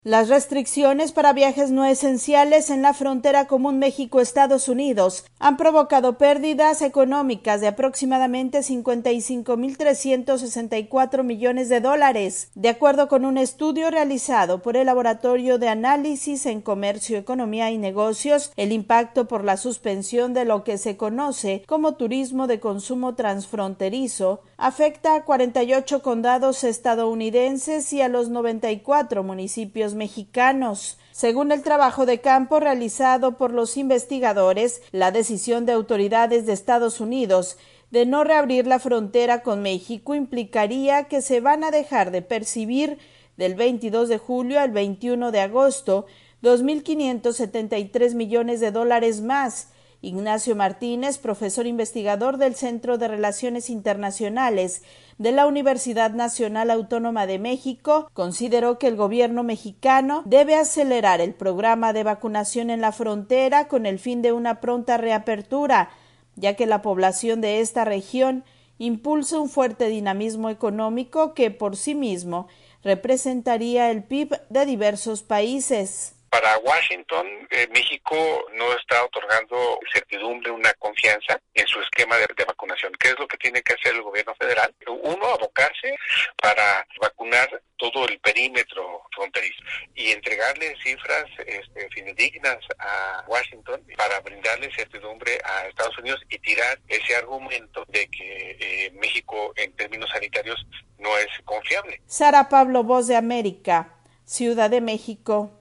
Las restricciones para viajes no esenciales en la frontera común México-Estados Unidos han provocado pérdidas económicas de aproximadamente 55.364 millones de dólares, de acuerdo con un estudio realizado por el Laboratorio de Análisis en Comercio, Economía y Negocios. El impacto por la suspensión de lo que se conoce como turismo de consumo transfronterizo afecta a 48 condados estadounidenses y a los 94 municipios mexicanos. Según el trabajo de campo realizado por los investigadores, la decisión de autoridades de Estados Unidos de no reabrir la frontera con México implicaría que se van a dejar de percibir del 22 de julio al 21 de agosto 2.573 millones de dólares más. Ignacio Martínez, profesor investigador del Centro de Relaciones Internacionales de la Universidad Nacional Autónoma de México, consideró que el gobierno mexicano debe acelerar el programa de vacunación en la frontera con el fin de una pronta reapertura, ya que la población de esta región impulsa un fuerte dinamismo económico que por sí mismo representaría el PIB de diversos países. Para Washington, México no está otorgando certidumbre, una confianza en su esquema de vacunación. ¿Qué es lo que tiene que hacer el gobierno federal? Uno, abocarse para vacunar todo el perímetro fronterizo y entregarle cifras fidedignas a Washington para brindarle certidumbre a Estados Unidos y tirar ese argumento de que México en términos sanitarios no es confiable. Sara Pablo, Voz de América, Ciudad de México.